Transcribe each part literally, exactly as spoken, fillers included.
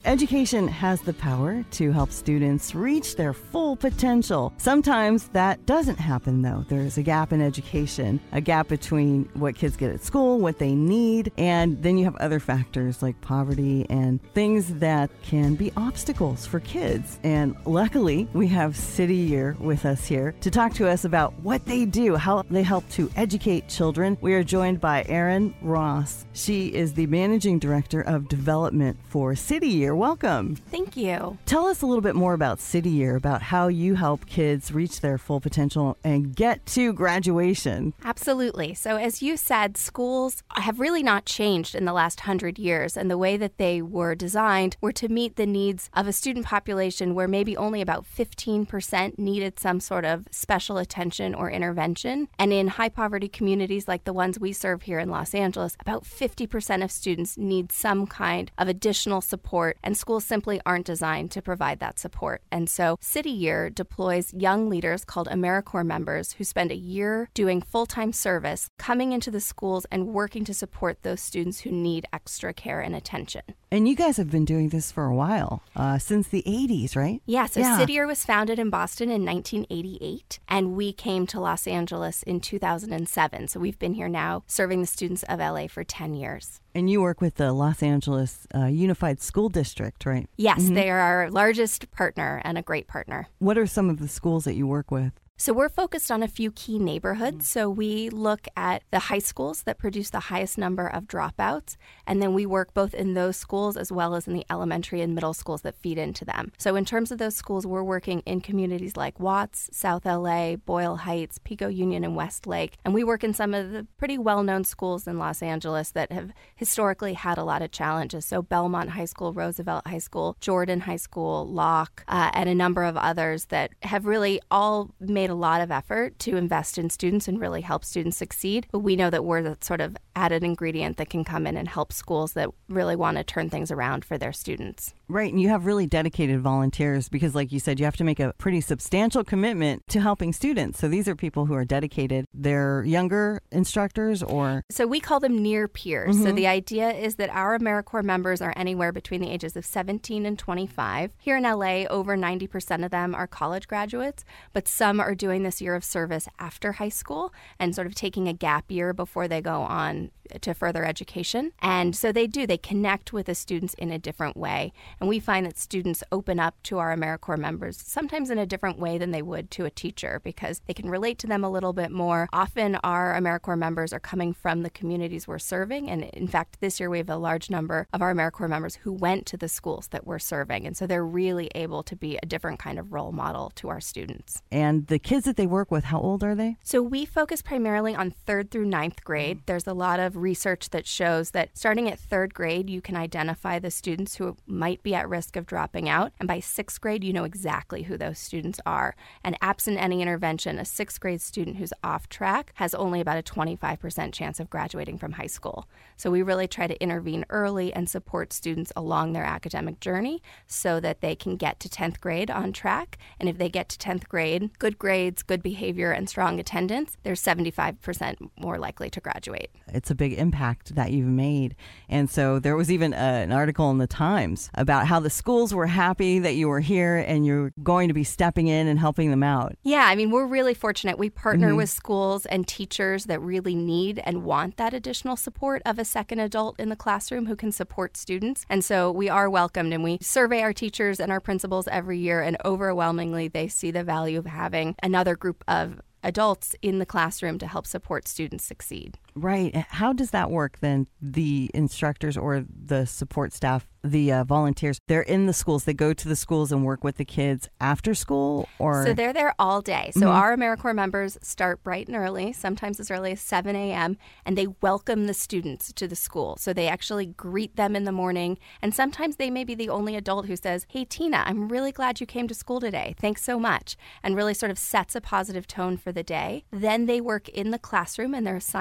Education has the power to help students reach their full potential. Sometimes that doesn't happen, though. There's a gap in education, a gap between what kids get at school, what they need, and then you have other factors like poverty and things that can be obstacles for kids. And luckily, we have City Year with us here to talk to us about what they do, how they help to educate children. We are joined by Erin Ross. She is the Managing Director of Development for City Year. Welcome. Thank you. Tell us a little bit more about City Year, about how you help kids reach their full potential and get to graduation. Absolutely. So as you said, schools have really not changed in the last hundred years, and the way that they were designed were to meet the needs of a student population where maybe only about fifteen percent needed some sort of special attention or intervention. And in high poverty communities like the ones we serve here in Los Angeles, about fifty percent of students need some kind of additional support, and schools simply aren't designed to provide that support. And so City Year deploys young leaders called AmeriCorps members who spend a year doing full-time service, coming into the schools and working to support those students who need extra care and attention. And you guys have been doing this for a while, uh, since the eighties, right? Yeah, so yeah. City Year was founded in Boston in nineteen eighty-eight, and we came to Los Angeles in two thousand seven. So we've been here now serving the students of L A for ten years. And you work with the Los Angeles uh, Unified School District, right? Yes, Mm-hmm. they are our largest partner and a great partner. What are some of the schools that you work with? So we're focused on a few key neighborhoods. So we look at the high schools that produce the highest number of dropouts, and then we work both in those schools as well as in the elementary and middle schools that feed into them. So in terms of those schools, we're working in communities like Watts, South L A, Boyle Heights, Pico Union, and Westlake. And we work in some of the pretty well-known schools in Los Angeles that have historically had a lot of challenges. So Belmont High School, Roosevelt High School, Jordan High School, Locke, uh, and a number of others that have really all made a lot of effort to invest in students and really help students succeed. But we know that we're the sort of added ingredient that can come in and help schools that really want to turn things around for their students. Right, and you have really dedicated volunteers because, like you said, you have to make a pretty substantial commitment to helping students. So these are people who are dedicated. They're younger instructors or... So we call them near peers. Mm-hmm. So the idea is that our AmeriCorps members are anywhere between the ages of seventeen and twenty-five. Here in L A, over ninety percent of them are college graduates, but some are doing this year of service after high school and sort of taking a gap year before they go on to further education. And so they do, they connect with the students in a different way. And we find that students open up to our AmeriCorps members sometimes in a different way than they would to a teacher because they can relate to them a little bit more. Often our AmeriCorps members are coming from the communities we're serving. And in fact, this year we have a large number of our AmeriCorps members who went to the schools that we're serving. And so they're really able to be a different kind of role model to our students. And the kids that they work with, how old are they? So we focus primarily on third through ninth grade. There's a lot of research that shows that starting at third grade, you can identify the students who might be at risk of dropping out. And by sixth grade, you know exactly who those students are. And absent any intervention, a sixth grade student who's off track has only about a twenty-five percent chance of graduating from high school. So we really try to intervene early and support students along their academic journey so that they can get to tenth grade on track. And if they get to tenth grade, good grades, good behavior, and strong attendance, they're seventy-five percent more likely to graduate. It's a big impact that you've made. And so there was even a, an article in the Times about how the schools were happy that you were here and you're going to be stepping in and helping them out. Yeah, I mean, we're really fortunate. We partner Mm-hmm. with schools and teachers that really need and want that additional support of a second adult in the classroom who can support students. And so we are welcomed, and we survey our teachers and our principals every year, and overwhelmingly they see the value of having another group of adults in the classroom to help support students succeed. Right. How does that work then? The instructors or the support staff, the uh, volunteers, they're in the schools. They go to the schools and work with the kids after school? Or So they're there all day. So Mm-hmm. our AmeriCorps members start bright and early, sometimes as early as seven a.m., and they welcome the students to the school. So they actually greet them in the morning. And sometimes they may be the only adult who says, "Hey, Tina, I'm really glad you came to school today. Thanks so much," and really sort of sets a positive tone for the day. Then they work in the classroom, and they're assigned to partner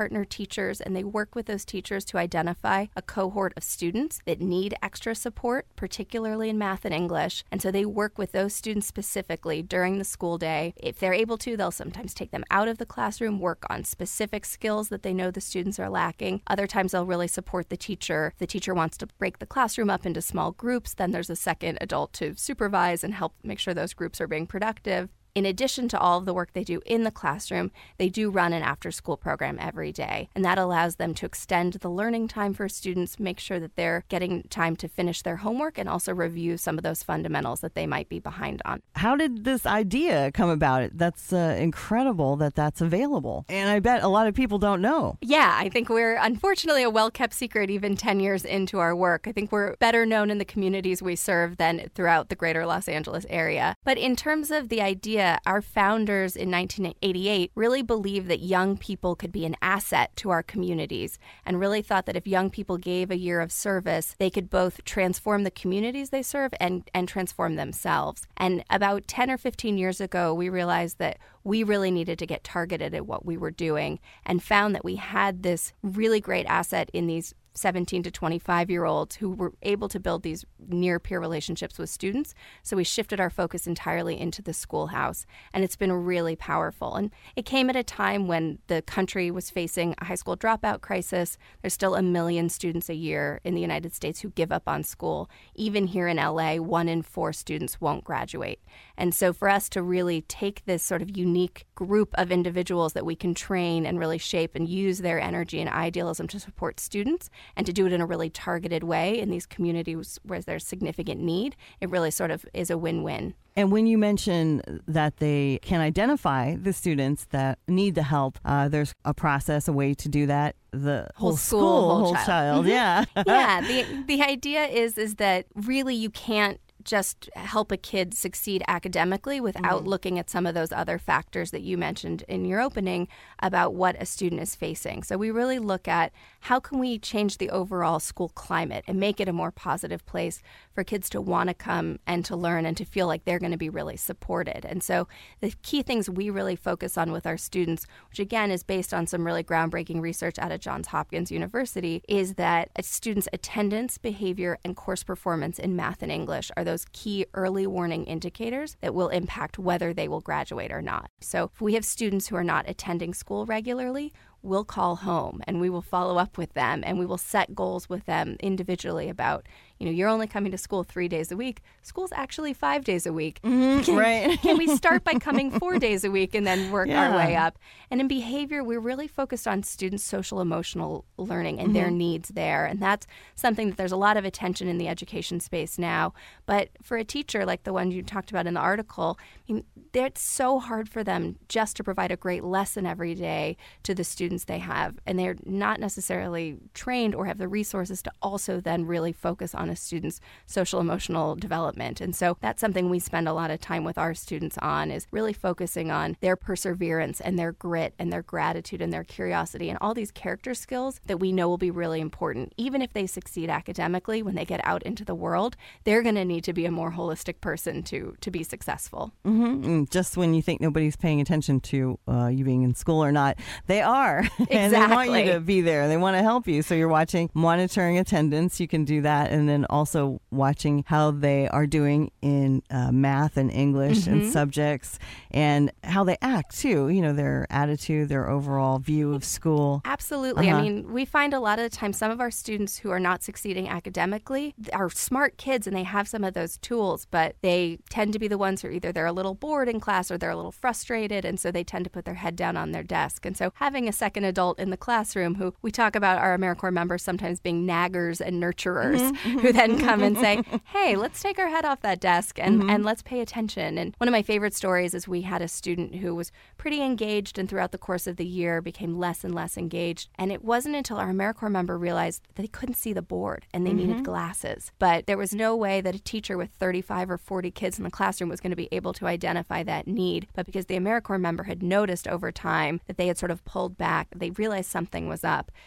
partner teachers, and they work with those teachers to identify a cohort of students that need extra support, particularly in math and English. And so they work with those students specifically during the school day. If they're able to, they'll sometimes take them out of the classroom, work on specific skills that they know the students are lacking. Other times they'll really support the teacher. If the teacher wants to break the classroom up into small groups, then there's a second adult to supervise and help make sure those groups are being productive. In addition to all of the work they do in the classroom, they do run an after-school program every day, and that allows them to extend the learning time for students, make sure that they're getting time to finish their homework, and also review some of those fundamentals that they might be behind on. How did this idea come about? That's uh, incredible that that's available, and I bet a lot of people don't know. Yeah, I think we're unfortunately a well-kept secret even ten years into our work. I think we're better known in the communities we serve than throughout the greater Los Angeles area. But in terms of the idea, our founders in nineteen eighty-eight really believed that young people could be an asset to our communities, and really thought that if young people gave a year of service, they could both transform the communities they serve and, and transform themselves. And about ten or fifteen years ago, we realized that we really needed to get targeted at what we were doing, and found that we had this really great asset in these seventeen to twenty-five year olds who were able to build these near peer relationships with students. So we shifted our focus entirely into the schoolhouse, and it's been really powerful. And it came at a time when the country was facing a high school dropout crisis. There's still a million students a year in the United States who give up on school. Even here in L A, one in four students won't graduate. And so for us to really take this sort of unique group of individuals that we can train and really shape and use their energy and idealism to support students, and to do it in a really targeted way in these communities where there's significant need, it really sort of is a win-win. And when you mention that they can identify the students that need the help, uh, there's a process, a way to do that. The whole, whole school, school, whole, whole child. child. Yeah. Yeah. The, the idea is, is that really you can't just help a kid succeed academically without mm-hmm. looking at some of those other factors that you mentioned in your opening about what a student is facing. So we really look at how can we change the overall school climate and make it a more positive place for kids to want to come and to learn and to feel like they're going to be really supported. And so the key things we really focus on with our students, which again is based on some really groundbreaking research out of Johns Hopkins University, is that a student's attendance, behavior, and course performance in math and English are those key early warning indicators that will impact whether they will graduate or not. So if we have students who are not attending school regularly, we'll call home and we will follow up with them, and we will set goals with them individually about, you know, you're only coming to school three days a week. School's actually five days a week. Mm-hmm, can, right. can we start by coming four days a week and then work yeah. our way up? And in behavior, we're really focused on students' social emotional learning and mm-hmm. their needs there. And that's something that there's a lot of attention in the education space now. But for a teacher like the one you talked about in the article, I mean, it's so hard for them just to provide a great lesson every day to the students they have. And they're not necessarily trained or have the resources to also then really focus on a student's social emotional development. And so that's something we spend a lot of time with our students on, is really focusing on their perseverance and their grit and their gratitude and their curiosity and all these character skills that we know will be really important. Even if they succeed academically, when they get out into the world, they're going to need to be a more holistic person to to be successful. Mm-hmm. And just when you think nobody's paying attention to uh, you being in school or not, they are. Exactly. And they want you to be there. They want to help you. So you're watching, monitoring attendance. You can do that. And then also watching how they are doing in uh, math and English mm-hmm. and subjects, and how they act too. You know, their attitude, their overall view of school. Absolutely. Uh-huh. I mean, we find a lot of the time some of our students who are not succeeding academically are smart kids and they have some of those tools, but they tend to be the ones who either they're a little bored in class or they're a little frustrated, and so they tend to put their head down on their desk. And so having a second adult in the classroom, who we talk about our AmeriCorps members sometimes being naggers and nurturers, mm-hmm. who then come and say, hey, let's take our head off that desk and, mm-hmm. and let's pay attention. And one of my favorite stories is we had a student who was pretty engaged and throughout the course of the year became less and less engaged. And it wasn't until our AmeriCorps member realized that they couldn't see the board and they mm-hmm. needed glasses. But there was no way that a teacher with thirty-five or forty kids in the classroom was going to be able to identify that need. But because the AmeriCorps member had noticed over time that they had sort of pulled back, they realized something was up. And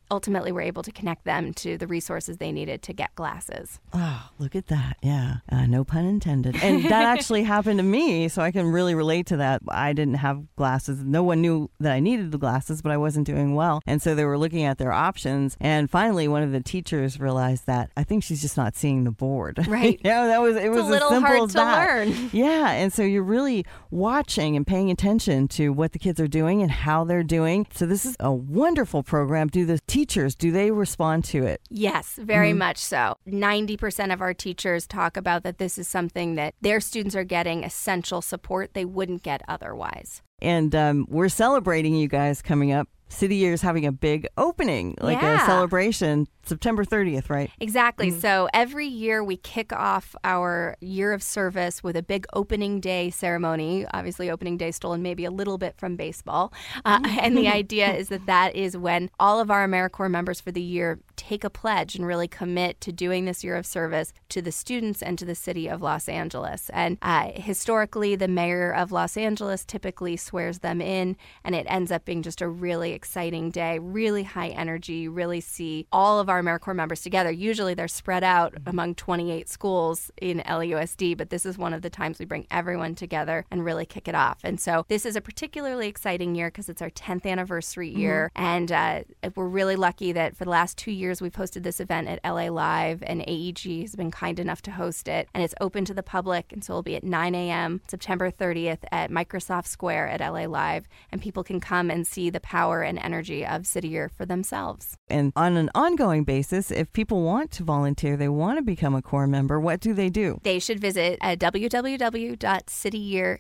ultimately were able to connect them to the resources they needed to get glasses. Oh, look at that. Yeah. Uh, no pun intended. And that actually happened to me, so I can really relate to that. I didn't have glasses. No one knew that I needed the glasses, but I wasn't doing well. And so they were looking at their options. And finally, one of the teachers realized that I think she's just not seeing the board. Right. you know, that was, it it's was a little as simple hard as to that. learn. Yeah. And so you're really watching and paying attention to what the kids are doing and how they're doing. So this is a wonderful program. Do the teachers, do they respond to it? Yes, very Mm-hmm. much so. ninety percent of our teachers talk about that this is something that their students are getting essential support they wouldn't get otherwise. And um, we're celebrating you guys coming up. City Year is having a big opening, like Yeah. a celebration, September thirtieth, right? Exactly. Mm-hmm. So every year we kick off our year of service with a big opening day ceremony. Obviously, opening day stolen maybe a little bit from baseball. Uh, and the idea is that that is when all of our AmeriCorps members for the year take a pledge and really commit to doing this year of service to the students and to the city of Los Angeles. And uh, historically, the mayor of Los Angeles typically swears them in, and it ends up being just a really exciting day, really high energy. You really see all of our AmeriCorps members together. Usually they're spread out among twenty-eight schools in L A U S D, but this is one of the times we bring everyone together and really kick it off. And so this is a particularly exciting year because it's our tenth anniversary year. Mm-hmm. And uh, we're really lucky that for the last two years we've hosted this event at L A Live, and A E G has been kind enough to host it. And it's open to the public, and so it'll be at nine a.m. September thirtieth at Microsoft Square at L A Live, and people can come and see the power and energy of City Year for themselves. And on an ongoing basis, if people want to volunteer, they want to become a Corps member, what do they do? They should visit at w w w dot city year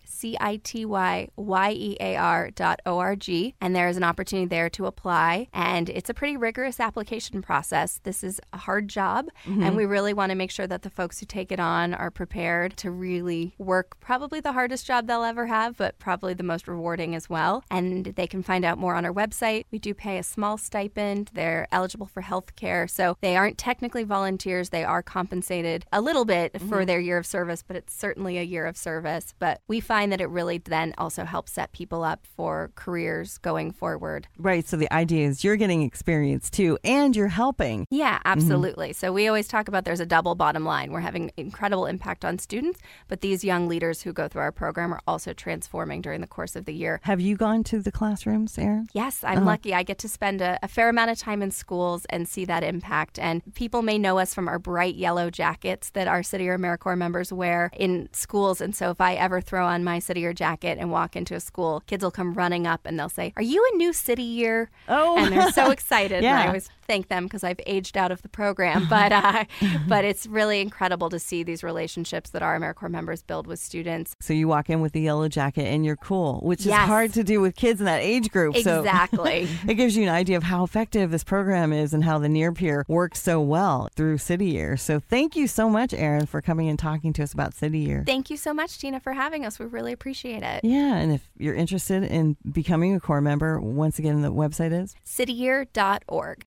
dot org, and there is an opportunity there to apply. And it's a pretty rigorous application process. This is a hard job, mm-hmm. and we really want to make sure that the folks who take it on are prepared to really work probably the hardest job they'll ever have, but probably the most rewarding as well. And they can find out more on our website. We do pay a small stipend. They're eligible for health care. So they aren't technically volunteers. They are compensated a little bit mm-hmm. for their year of service, but it's certainly a year of service. But we find that it really then also helps set people up for careers going forward. Right. So the idea is you're getting experience too, and you're helping. Yeah, absolutely. Mm-hmm. So we always talk about there's a double bottom line. We're having incredible impact on students, but these young leaders who go through our program are also transforming during the course of the year. Have you gone to the classrooms, Erin? Yes, I'm uh-huh. lucky. I get to spend a, a fair amount of time in schools and see that impact. And people may know us from our bright yellow jackets that our City Year AmeriCorps members wear in schools. And so if I ever throw on my City Year jacket and walk into a school, kids will come running up and they'll say, "Are you a new City Year?" Oh, and they're so excited. Yeah. And I always thank them because I've aged out of the program. But uh, but it's really incredible to see these relationships that our AmeriCorps members build with students. So you walk in with the yellow jacket and you're cool, which yes. is hard to do with kids in that age group. Exactly. So it gives you an idea of how effective this program is and how the Near Peer works so well through City Year. So thank you so much, Erin, for coming and talking to us about City Year. Thank you so much, Tina, for having us. We really appreciate it. Yeah, and if you're interested in becoming a Corps member, once again, the website is city year dot org.